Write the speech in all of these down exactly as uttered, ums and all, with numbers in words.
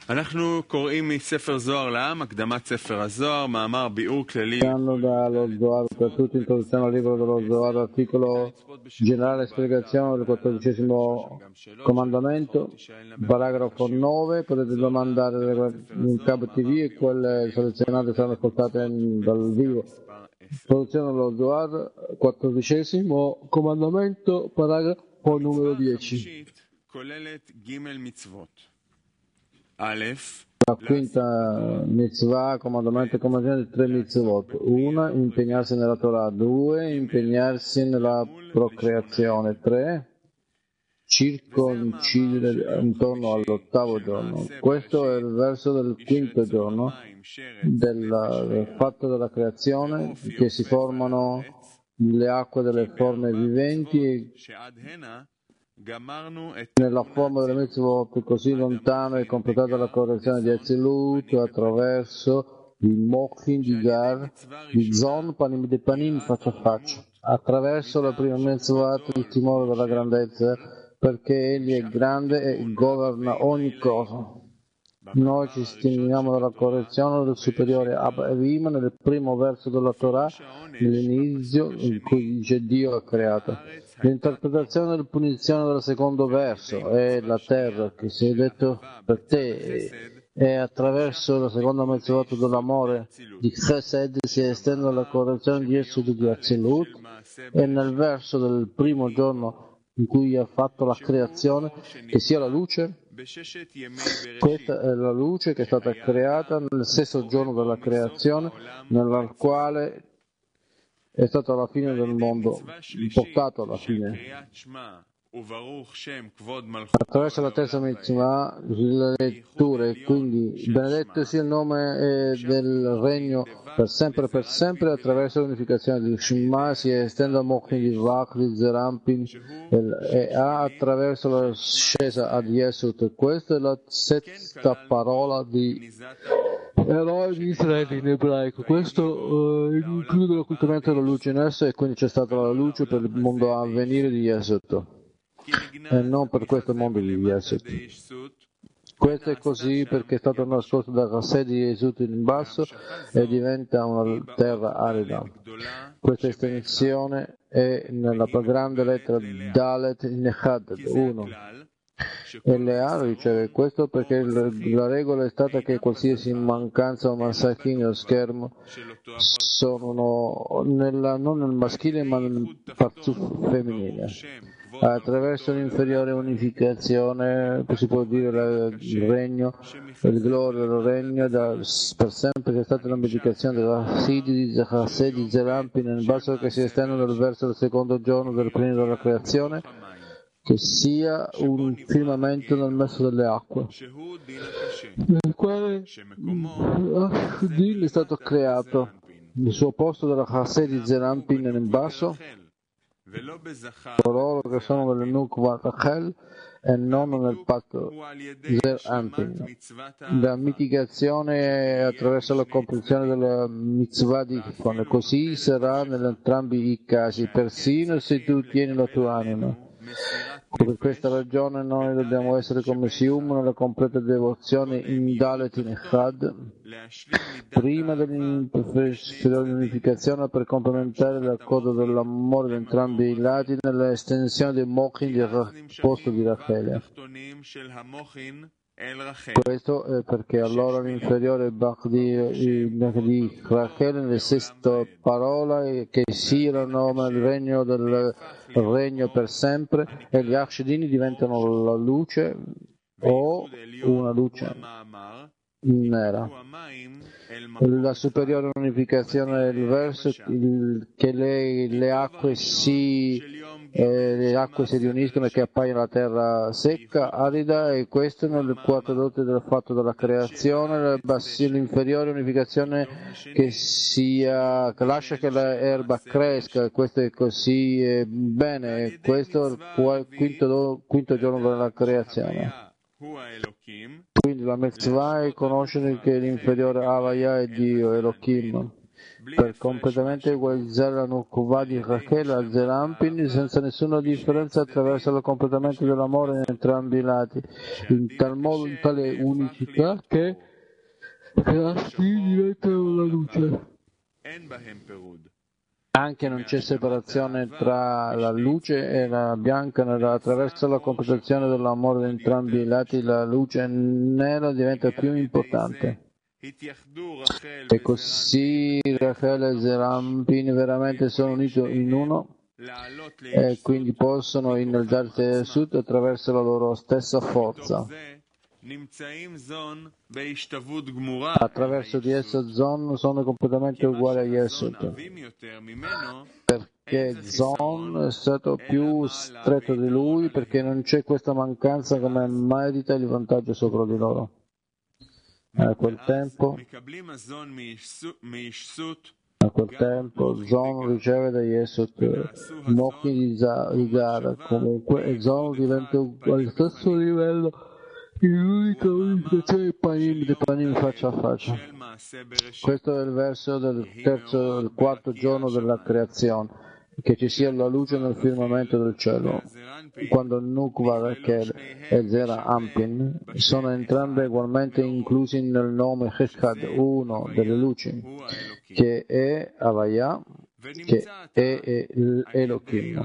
אנחנו קוראים מספר זוהר לעם, הקדמת ספר הזוהר, מאמר ביאור כללי. Danno dallo Zohar per tutti, introduzione al libro dello Zohar, articolo generale spiegazione del quattordicesimo comandamento, paragrafo nove. Potete domandare in Cab T V e quelle selezionate saranno ascoltate dal vivo. Produzione dello Zohar, quattordicesimo comandamento, paragrafo numero dieci. La quinta mitzvah, comandamento e comandamento di tre mitzvot. Una, impegnarsi nella Torah. Due, impegnarsi nella procreazione. Tre, circoncidere intorno all'ottavo giorno. Questo è il verso del quinto giorno del, del fatto della creazione, che si formano le acque delle forme viventi nella forma delle mitzvot, così lontano è completata la correzione di Etzilut attraverso il Mochin di Gar, di Zon, Panim de Panim, faccia a faccia, attraverso la prima mitzvah, il timore della grandezza, perché egli è grande e governa ogni cosa. Noi ci stimiamo dalla correzione del superiore Abba Evim nel primo verso della Torah, nell'inizio in cui dice Dio ha creato. L'interpretazione della punizione del secondo verso è la terra che si è detto per te, e attraverso la seconda mezz'ora dell'amore di Chesed si estende la correzione di Yesod di Atzilut, e nel verso del primo giorno in cui ha fatto la creazione, che sia la luce. Questa è la luce che è stata creata nel sesto giorno della creazione, nella quale è stata la fine del mondo, portato alla fine. Attraverso la terza mitzvah, le letture, quindi benedetto sia il nome del regno per sempre per sempre, attraverso l'unificazione del Shema si estende a Mochin di Vach, di Zerampin e A attraverso la scesa ad Yesut. Questa è la sesta parola di eroi di Israele in ebraico. Questo uh, include l'occultamento della luce in esso, e quindi c'è stata la luce per il mondo a venire di Yesut e non per questo mondo di Yesut. Questo è così perché è stato nascosto da Chesed di Yesut in basso e diventa una terra arida. Questa estensione è nella grande lettera Dalet in Echad uno. E Lea riceve questo perché la regola è stata che qualsiasi mancanza o massacri nello schermo sono nella, non nel maschile ma nel parzuf femminile. Attraverso l'inferiore unificazione si può dire la, il regno, il gloria del regno da, per sempre, che è stata la medicazione della Sidi di Chesed di Zerampin nel basso, che si estende nel verso del secondo giorno del primo della creazione, che sia un firmamento nel mezzo delle acque, nel quale Din è stato creato. Il suo posto della Chesed di Zerampin nel basso, coloro che sono nelle Nukva Rachel e non nel patto Zerampin. La mitigazione è attraverso la comprensione della mitzvah di Chifone, così sarà in entrambi i casi, persino se tu tieni la tua anima. Per questa ragione noi dobbiamo essere come Sium nella completa devozione in Dalet in Echad, prima dell'unificazione, per complementare l'accordo dell'amore di entrambi i lati nell'estensione del Mochin del posto di Rachele. Questo è perché allora l'inferiore Bach di, di Rachele nella sesta parola, che sia il nome del regno del regno per sempre, e gli Achshedini diventano la luce o una luce nera. La superiore unificazione del verso il, che le, le acque si eh, le acque si riuniscono e che appaia la terra secca, arida, e questo nel quattro dote del fatto della creazione. L'inferiore unificazione che sia che lascia che l'erba cresca, questo è così eh, bene, questo è il quinto, do, quinto giorno della creazione. Quindi la mitzvah è conoscere che l'inferiore Havaya è Dio, Elohim, per completamente equalizzare la Nukva di Rachel al Zerampin senza nessuna differenza attraverso il completamento dell'amore in entrambi i lati, in tal modo, in tale unicità che la spina diventano la luce. Anche non c'è separazione tra la luce e la bianca nera. Attraverso la completazione dell'amore in entrambi i lati la luce nera diventa più importante. E così Rachel e Zerampin veramente sono uniti in uno e quindi possono innalzarsi a sud attraverso la loro stessa forza. Attraverso di essa Zon sono completamente uguali a Yesod, perché Zon è stato più stretto di lui, perché non c'è questa mancanza come merita il vantaggio sopra di loro. A quel tempo A quel tempo Zon riceve da Yesod Mochin di Gara, comunque, e Zon diventa allo stesso livello in l'unica unificazione di Panim, di Panim faccia a faccia. Questo è il verso del terzo, del quarto giorno della creazione, che ci sia la luce nel firmamento del cielo. Quando Nukva, Rachel e Zera Ampin sono entrambe ugualmente inclusi nel nome Cheshad, uno delle luci, che è Havaya, che è Elohim.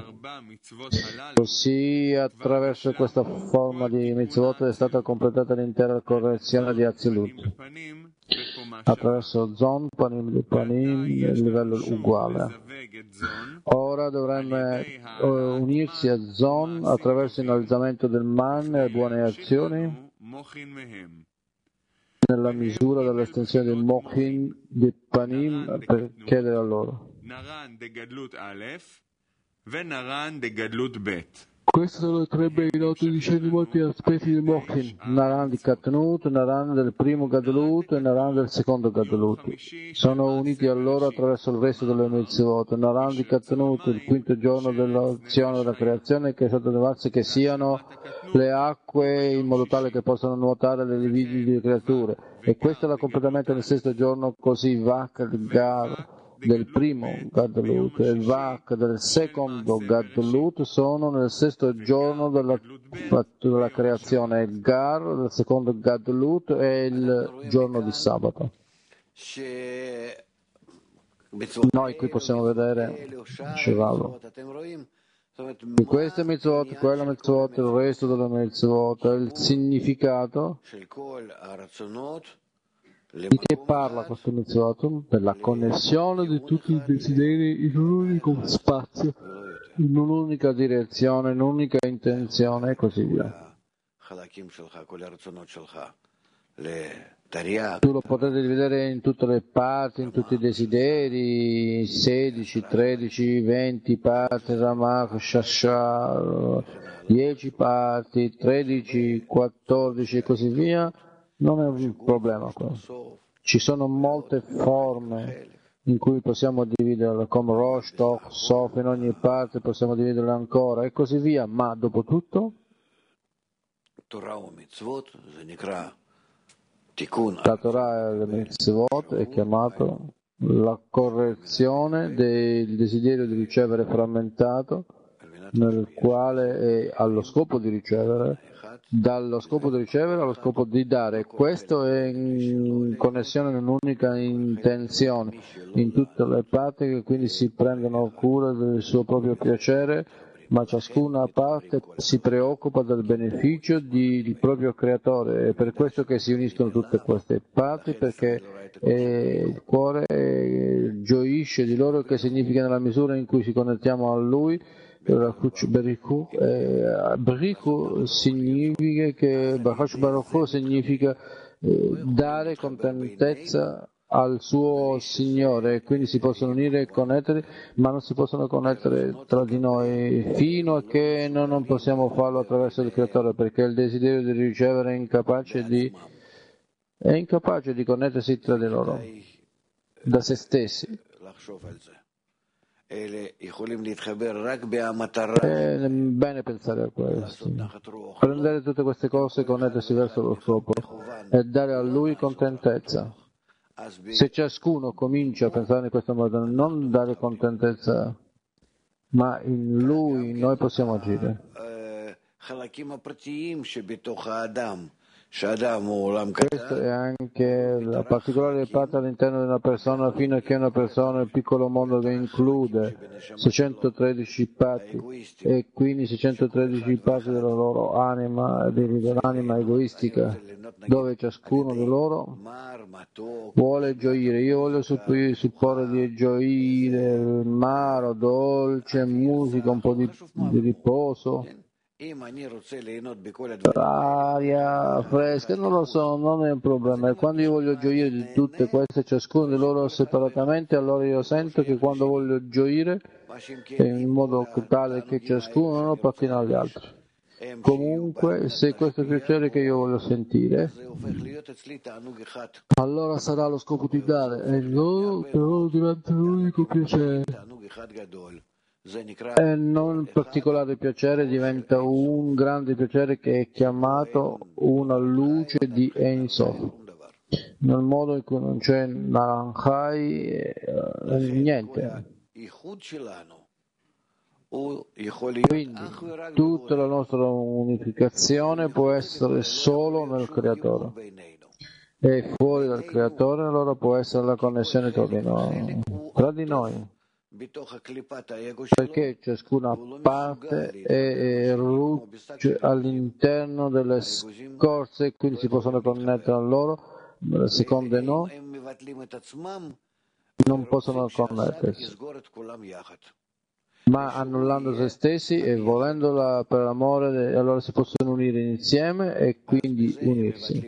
Così attraverso questa forma di mitzvot è stata completata l'intera correzione di Atzilut. Attraverso Zon, Panim, Panim, il livello uguale. Ora dovremmo unirsi a Zon attraverso l'innalzamento del man e buone azioni nella misura dell'estensione del Mochin di Panim per chiedere a loro. Questi sono i tre bei noti dicendo molti aspetti di Mochin: Naran di Katnut, Naran del primo Gadlut e Naran del secondo Gadlut. Sono uniti a loro attraverso il resto delle mitzvot. Naran di Katnut, il quinto giorno dell'azione della creazione, che è stato levarsi che siano le acque in modo tale che possano nuotare le lividi creature. E questo era completamente nel sesto giorno, così Vak Gar del primo Gadlut e il Vak del secondo Gadlut sono nel sesto giorno della, della creazione. Il Gar del secondo Gadlut è il giorno di sabato. Noi qui possiamo vedere Shivalo. In queste mitzvot, quella mitzvot, il resto delle mitzvot, il significato di che parla questo mitzvot? Per la connessione di tutti i desideri in un unico spazio, in un'unica direzione, in un'unica intenzione e così via. Tu lo potete dividere in tutte le parti, in tutti i desideri, sedici, tredici, venti parti, Ramach, Shashar, dieci parti, tredici, quattordici e così via. Non è un problema questo. Ci sono molte forme in cui possiamo dividerle, come Rosh, Toch, Sof, in ogni parte possiamo dividerle ancora e così via, ma dopo tutto la Torah e le mitzvot è chiamato la correzione del desiderio di ricevere frammentato, nel quale è allo scopo di ricevere, dallo scopo di ricevere allo scopo di dare. Questo è in connessione in un'unica intenzione in tutte le parti, che quindi si prendono cura del suo proprio piacere, ma ciascuna parte si preoccupa del beneficio del proprio creatore. È per questo che si uniscono tutte queste parti, perché eh, il cuore eh, gioisce di loro, che significa nella misura in cui ci connettiamo a lui. Beriku, eh, Beriku significa che Baruch Baruch significa eh, dare contentezza al suo Signore, quindi si possono unire e connettere, ma non si possono connettere tra di noi fino a che noi non possiamo farlo attraverso il Creatore, perché il desiderio di ricevere è incapace di, è incapace di connettersi tra di loro, da se stessi. È bene pensare a questo, prendere tutte queste cose e connettersi verso lo scopo e dare a lui contentezza. Se ciascuno comincia a pensare in questo modo, non dare contentezza, ma in lui noi possiamo agire. Questa è anche la particolare parte all'interno di una persona, fino a che una persona, il piccolo mondo che include seicentotredici parti e quindi seicentotredici parti della loro anima, dell'anima egoistica, dove ciascuno di loro vuole gioire. Io voglio supporre di gioire, maro, dolce, musica, un po' di, di riposo, aria fresca, non lo so, non è un problema. E quando io voglio gioire di tutte queste, ciascuno di loro separatamente, allora io sento che quando voglio gioire è in modo tale che ciascuno non appartiene agli altri. Comunque, se questo è il piacere che io voglio sentire, allora sarà lo scopo di dare, e loro però diventa l'unico piacere. E non un particolare piacere, diventa un grande piacere che è chiamato una luce di Ein Sof, nel modo in cui non c'è Naranjai, eh, niente. Quindi tutta la nostra unificazione può essere solo nel Creatore, e fuori dal Creatore allora può essere la connessione tra di noi, tra di noi. Perché ciascuna parte è ruce all'interno delle scorze e quindi si possono connettere a loro, le seconde no, non possono connettersi, ma annullando se stessi e volendola per l'amore, de... allora si possono unire insieme e quindi unirsi.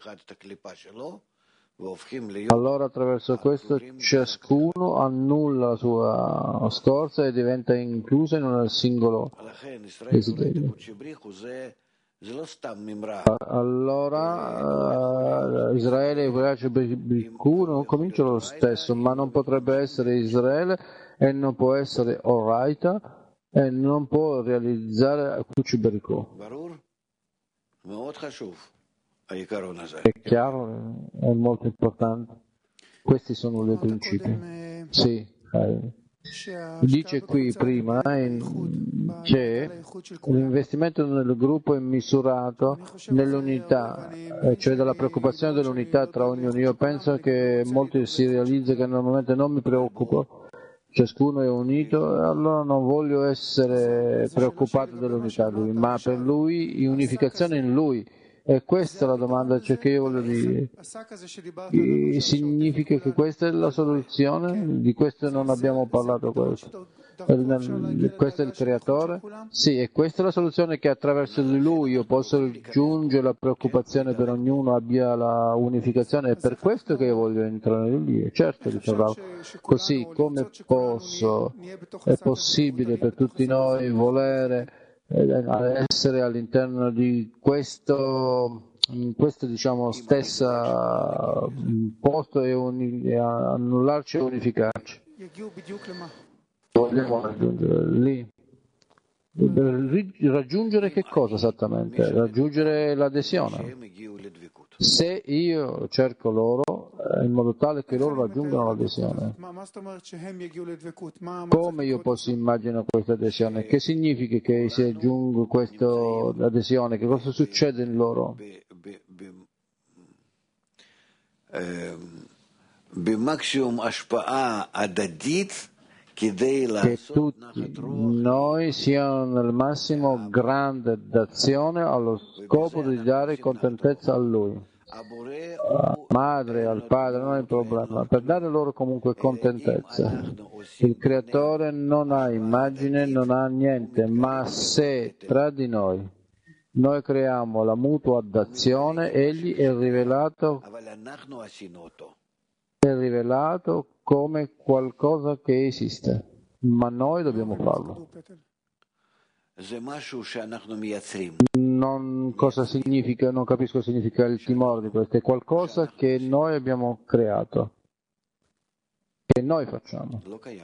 Allora attraverso questo ciascuno annulla la sua scorza e diventa incluso in un singolo desiderio. Allora uh, Israele e Urace Briku non cominciano lo stesso, ma non potrebbe essere Israele e non può essere Oraita e non può realizzare Kuchi Briku. È chiaro, è molto importante. Questi sono i principi. Sì, eh. Dice qui prima in, che l'investimento nel gruppo è misurato nell'unità, eh, cioè dalla preoccupazione dell'unità tra ognuno. Io penso che molti si realizzano che normalmente non mi preoccupo, ciascuno è unito, e allora non voglio essere preoccupato dell'unità di lui, ma per lui, unificazione in lui. E questa è la domanda, cioè che io voglio dire. E significa che questa è la soluzione? Di questo non abbiamo parlato. Questo. Questo è il creatore? Sì, e questa è la soluzione, che attraverso di lui io posso raggiungere la preoccupazione per ognuno, abbia la unificazione. È per questo che io voglio entrare lì. Certo, diceva, così come posso, è possibile per tutti noi volere essere all'interno di questo, in questo diciamo stessa posto e, uni, e annullarci e unificarci. Vogliamo raggiungere lì. Raggiungere che cosa esattamente? Raggiungere l'adesione. Se io cerco loro in modo tale che loro raggiungano l'adesione, come io posso immaginare questa adesione? Che significa che si aggiunge questa adesione? Che cosa succede in loro? Che tutti noi siamo nel massimo grande d'azione allo scopo di dare contentezza a Lui, alla madre, al padre, non è il problema, per dare loro comunque contentezza. Il creatore non ha immagine, non ha niente, ma se tra di noi noi creiamo la mutua dazione, egli è rivelato è rivelato come qualcosa che esiste, ma noi dobbiamo farlo. Non cosa significa, non capisco cosa significa il timore di questo, è qualcosa che noi abbiamo creato, che noi facciamo.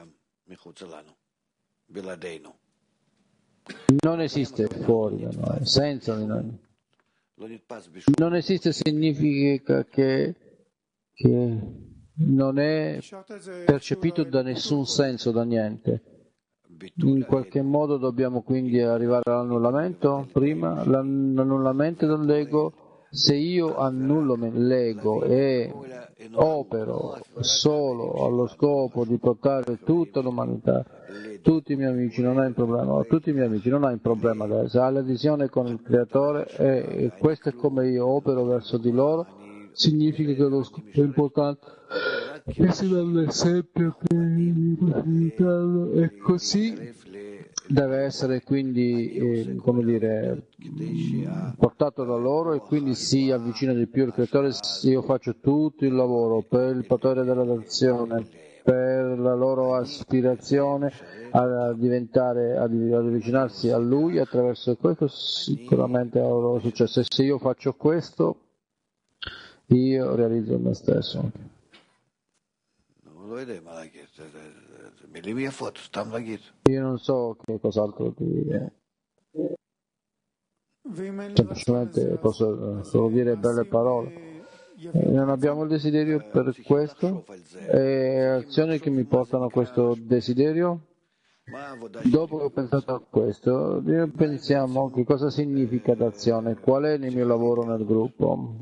Non esiste fuori da noi, senza di noi. Non esiste significa che, che non è percepito da nessun senso, da niente. In qualche modo dobbiamo quindi arrivare all'annullamento prima, l'annullamento dell'ego. Se io annullo l'ego e opero solo allo scopo di portare tutta l'umanità, tutti i miei amici, non hai un problema, tutti i miei amici non hai un problema adesso, hai l'adesione con il creatore e, e questo è come io opero verso di loro, significa che lo scopo è importante e si dà l'esempio e così deve essere quindi eh, come dire portato da loro e quindi si avvicina di più al creatore. Io faccio tutto il lavoro per il potere della nazione, per la loro aspirazione a diventare, a, ad avvicinarsi a lui attraverso questo, sicuramente avrò successo. E se io faccio questo, io realizzo me stesso. Io non so che cos'altro dire. Semplicemente posso solo dire belle parole. Eh, non abbiamo il desiderio per questo e azioni che mi portano a questo desiderio. Dopo che ho pensato a questo, pensiamo che cosa significa l'azione, qual è il mio lavoro nel gruppo.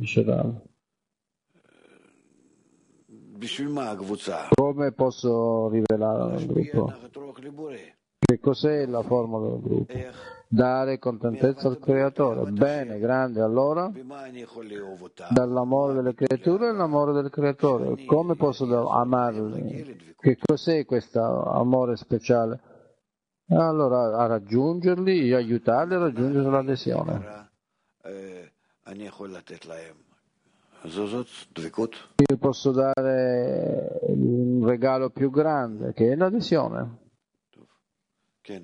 Come posso rivelare nel gruppo? Che cos'è la forma del gruppo? Dare contentezza al creatore. Bene, grande, allora dall'amore delle creature all'amore del creatore. Come posso amarli? Che cos'è questo amore speciale? Allora a raggiungerli, aiutarli a raggiungere l'adesione. Io posso dare un regalo più grande che è l'adesione. Sì.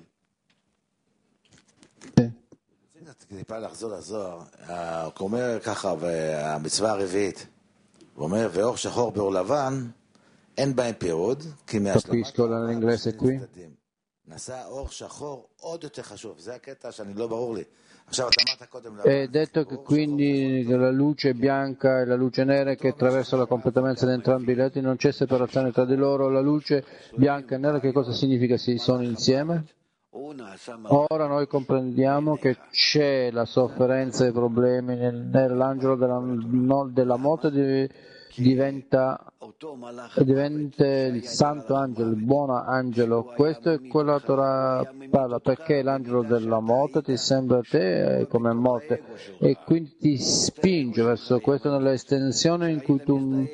טיפה לחזור לזוהר, הוא אומר ככה, והמצווה הרביעית, הוא אומר, ואור שחור באור לבן, אין בהם פירוד, כי מהשלמת הצדדים. נעשה אור שחור עוד יותר חשוב, זה הקטע שאני לא ברור לי. עכשיו, אתה אמרת קודם... È detto che quindi la luce bianca e la luce nera che attraversa la completezza di entrambi i lati, non c'è separazione tra di loro. La luce bianca e nera che cosa significa se sono insieme? Ora noi comprendiamo che c'è la sofferenza e i problemi nell'angelo della, no, della morte di, diventa, diventa il santo angelo, il buon angelo. Questo è quello che Torah parla, perché l'angelo della morte ti sembra a te come morte e quindi ti spinge verso questo nell'estensione in cui tu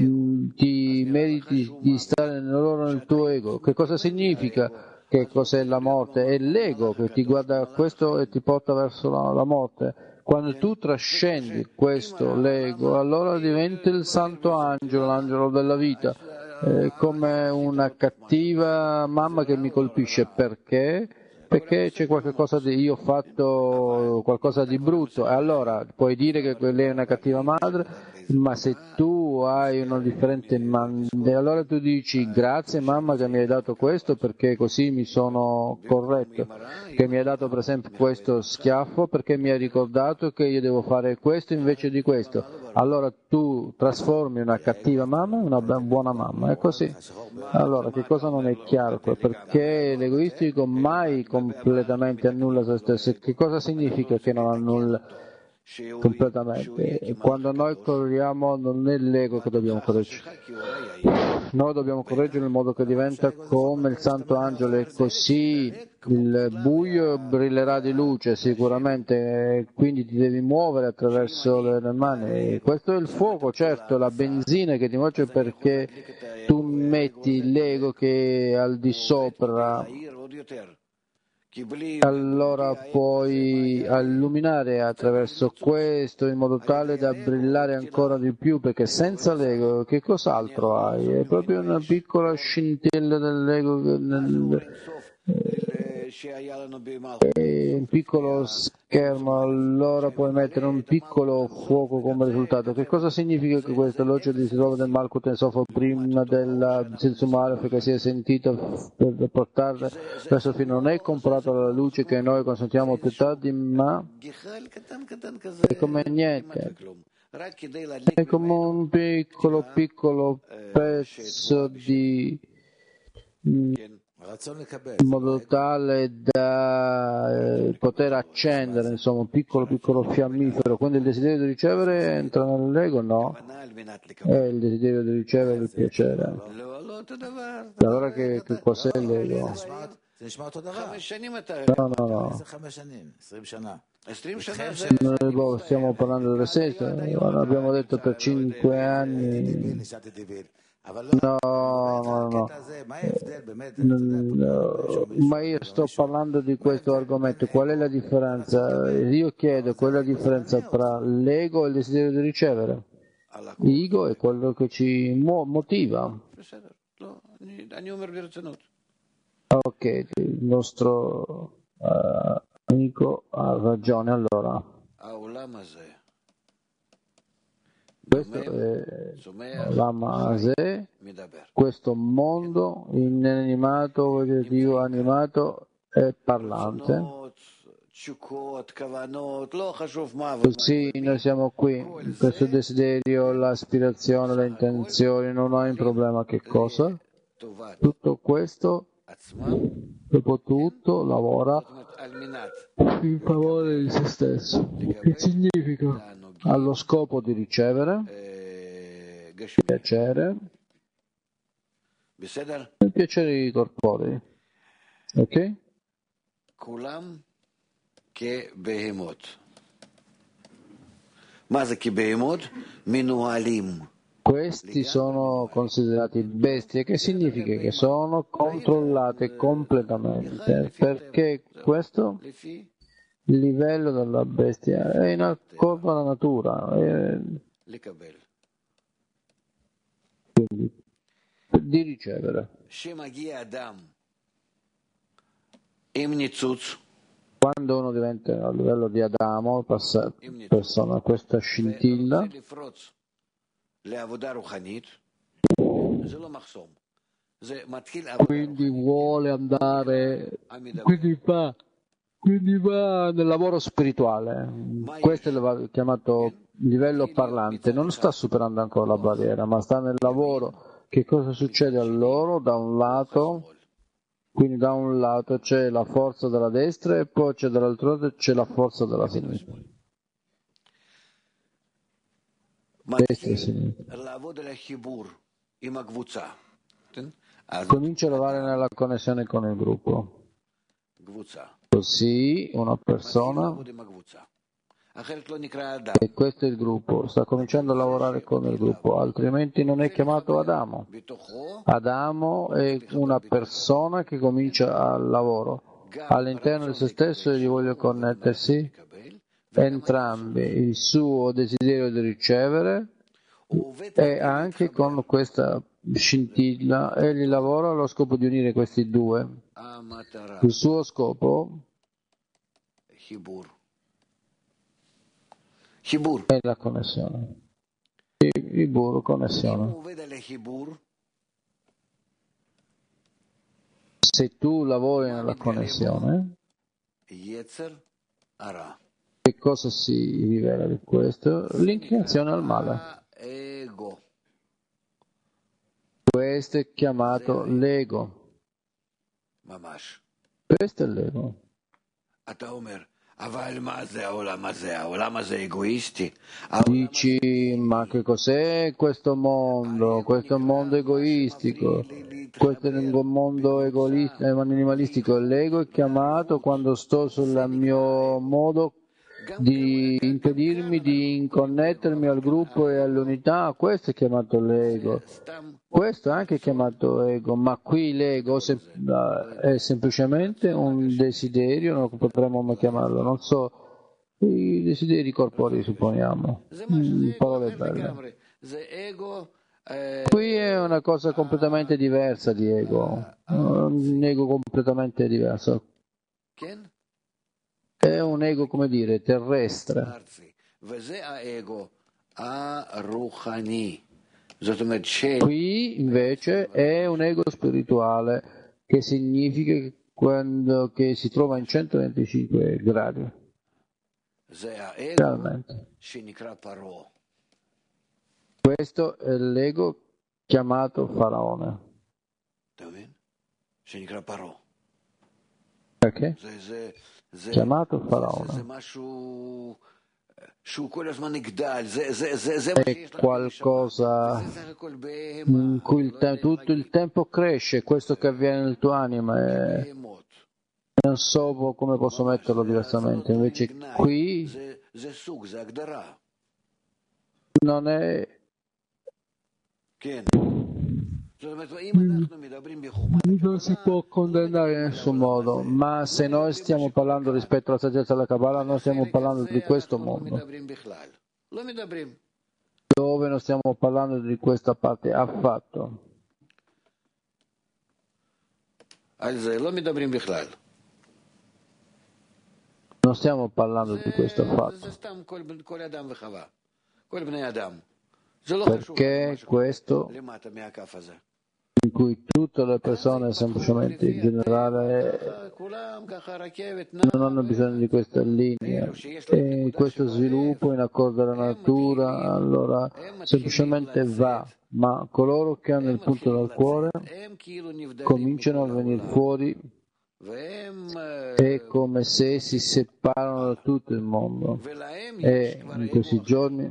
ti meriti di stare loro nel tuo ego. Che cosa significa? Che cos'è la morte? È l'ego che ti guarda a questo e ti porta verso la, la morte. Quando tu trascendi questo, l'ego, allora diventi il santo angelo, l'angelo della vita. È come una cattiva mamma che mi colpisce. Perché? Perché c'è qualcosa di io ho fatto qualcosa di brutto. E allora puoi dire che lei è una cattiva madre, ma se tu hai una differente mamma, allora tu dici grazie mamma che mi hai dato questo perché così mi sono corretto, che mi hai dato per esempio questo schiaffo perché mi hai ricordato che io devo fare questo invece di questo. Allora tu trasformi una cattiva mamma in una buona mamma, è così. Allora che cosa non è chiaro? Perché l'egoistico mai completamente annulla se stesso. Che cosa significa che non annulla completamente? Quando noi corriamo non è l'ego che dobbiamo correggere, noi dobbiamo correggere in modo che diventa come il santo angelo e così il buio brillerà di luce sicuramente, quindi ti devi muovere attraverso le mani. Questo è il fuoco, certo, la benzina che ti muove perché tu metti l'ego che è al di sopra. Allora puoi illuminare attraverso questo in modo tale da brillare ancora di più, perché senza l'ego che cos'altro hai? È proprio una piccola scintilla dell'ego, nel, eh, un piccolo schermo, allora puoi mettere un piccolo fuoco come risultato. Che cosa significa che questa luce di Silova del Malkut e Sofa prima del senso male che si è sentito per portarla verso fine? Non è comparata alla luce che noi consentiamo più tardi, ma è come niente. è come un piccolo piccolo pezzo di in modo tale da eh, poter accendere, insomma, un piccolo piccolo fiammifero. Quindi il desiderio di ricevere entra nell'ego? No, è il desiderio di ricevere il piacere. Allora che, che cos'è l'ego? No, no, no. Noi stiamo parlando delle sette, abbiamo detto per cinque anni. No, no, no. no, ma io sto parlando di questo argomento. Qual è la differenza? Io chiedo qual è la differenza tra l'ego e il desiderio di ricevere. L'ego è quello che ci mo- motiva. Ok, il nostro uh, amico ha ragione allora. Questo è l'Amase, questo mondo inanimato, vegetativo, animato e parlante. Così noi siamo qui, questo desiderio, l'aspirazione, le intenzioni, non hai un problema che cosa. Tutto questo, dopo tutto, lavora in favore di se stesso. Che significa? Allo scopo di ricevere piacere e piaceri corporei. Ok? che behemot. Ma che behemot? Minualim. Questi sono considerati bestie, che significa che sono controllate completamente. Perché questo? Il livello della bestia è in accordo alla natura. È... Quindi, di ricevere. Quando uno diventa a livello di Adamo, passa persona, questa scintilla, quindi vuole andare, quindi va, quindi va nel lavoro spirituale. Questo è chiamato livello parlante, non sta superando ancora la barriera, ma sta nel lavoro. Che cosa succede a loro? Da un lato, quindi da un lato c'è la forza della destra e poi c'è dall'altro lato c'è la forza della sinistra. Destra e sinistra. Comincia a lavorare nella connessione con il gruppo. Così una persona, e questo è il gruppo, sta cominciando a lavorare con il gruppo, altrimenti non è chiamato Adamo. Adamo è una persona che comincia al lavoro all'interno di se stesso e gli voglio connettersi entrambi, il suo desiderio di ricevere e anche con questa scintilla, egli lavora allo scopo di unire questi due. Il suo scopo è la connessione. Il burro, connessione. Se tu lavori nella connessione, che cosa si rivela di questo? L'inclinazione al male. Questo è chiamato l'ego. Questo è l'ego. Dici, ma che cos'è questo mondo? Questo è un mondo egoistico. Questo è un mondo egoista, animalistico. L'ego è chiamato quando sto sul mio modo di impedirmi di connettermi al gruppo e all'unità. Questo è chiamato l'ego. Questo è anche chiamato ego, ma qui l'ego è semplicemente un desiderio, non potremmo mai chiamarlo, non so, i desideri corporei supponiamo, mm, parole belle. Qui è una cosa completamente diversa di ego, un ego completamente diverso. È un ego, come dire, terrestre. Qui invece è un ego spirituale, che significa che quando che si trova in centoventicinque gradi. Realmente. Questo è l'ego chiamato Faraone. Perché? Chiamato Faraone. È qualcosa in cui il te- tutto il tempo cresce, questo che avviene nel tuo anima. È... Non so come posso metterlo diversamente, invece qui non è... Non si può condannare in nessun modo, ma se noi stiamo parlando rispetto alla saggezza della Kabbalah, noi stiamo parlando di questo mondo, dove non stiamo parlando di questa parte affatto. Non stiamo parlando di questo affatto. Perché questo in cui tutte le persone semplicemente in generale non hanno bisogno di questa linea e questo sviluppo in accordo alla natura, allora semplicemente va, ma coloro che hanno il punto dal cuore cominciano a venire fuori. È come se si separano da tutto il mondo e in questi giorni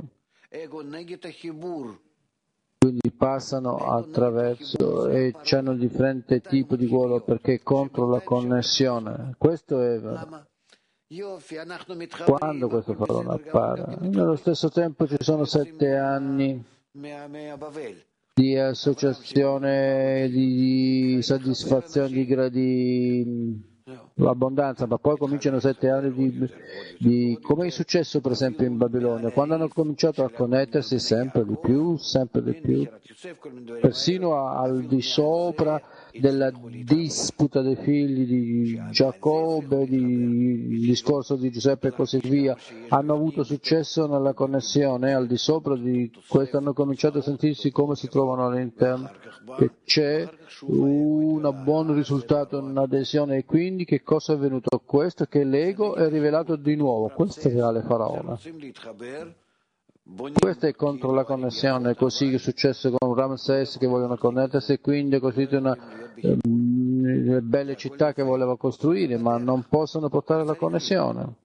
quindi passano attraverso e hanno differenti tipi di volo perché contro la connessione. Questo è vero. Quando questo Faraone appare? Nello stesso tempo ci sono sette anni di associazione, di soddisfazione, di gradi, l'abbondanza, ma poi cominciano sette anni di, di come è successo per esempio in Babilonia, quando hanno cominciato a connettersi sempre di più, sempre di più, persino al di sopra della disputa dei figli di Giacobbe, di discorso di Giuseppe e così via, hanno avuto successo nella connessione, al di sopra di questo hanno cominciato a sentirsi come si trovano all'interno, che c'è un buon risultato, un'adesione, e quindi che cosa è venuto? Questo che l'ego è rivelato di nuovo, questo è il reale Faraone. Questo è contro la connessione, così è successo con Ramses che vogliono connettersi e quindi è costruito una eh, belle città che voleva costruire, ma non possono portare la connessione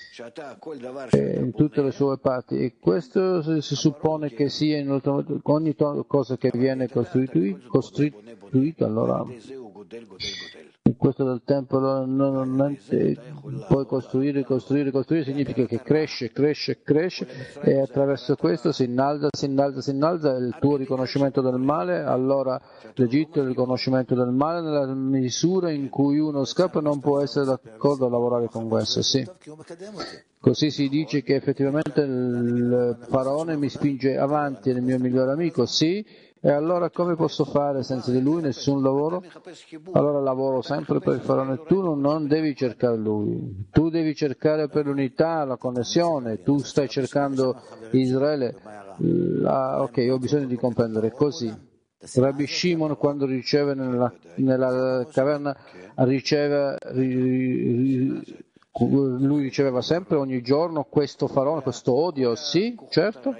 e in tutte le sue parti, e questo si, si suppone che sia in ogni cosa che viene costruito, costruito allora in questo del tempo non, non è, poi costruire, costruire, costruire significa che cresce, cresce, cresce e attraverso questo si innalza, si innalza, si innalza il tuo riconoscimento del male. Allora l'Egitto è il riconoscimento del male nella misura in cui uno scappa non può essere d'accordo a lavorare con questo, sì. Così si dice che effettivamente il Faraone mi spinge avanti, è il mio migliore amico, sì. E allora come posso fare senza di lui nessun lavoro? Allora lavoro sempre per il Faraone. Tu non, non devi cercare lui, tu devi cercare per l'unità, la connessione. Tu stai cercando Israele. La, ok, ho bisogno di comprendere così. Rabbi Shimon quando riceve nella, nella caverna riceve ri, ri, lui riceveva sempre ogni giorno questo Faraone, questo odio, sì, certo.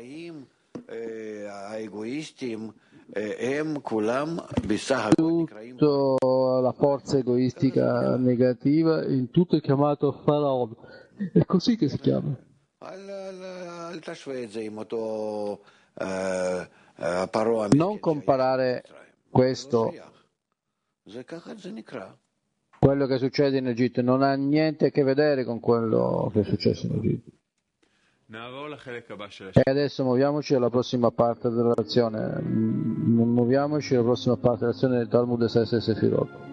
Tutta la forza egoistica negativa in tutto è chiamato Faraone, è così che si chiama. Non comparare questo, quello che succede in Egitto non ha niente a che vedere con quello che è successo in Egitto. E adesso muoviamoci alla prossima parte della lezione, muoviamoci alla prossima parte della lezione del Talmud Esser Sefirot.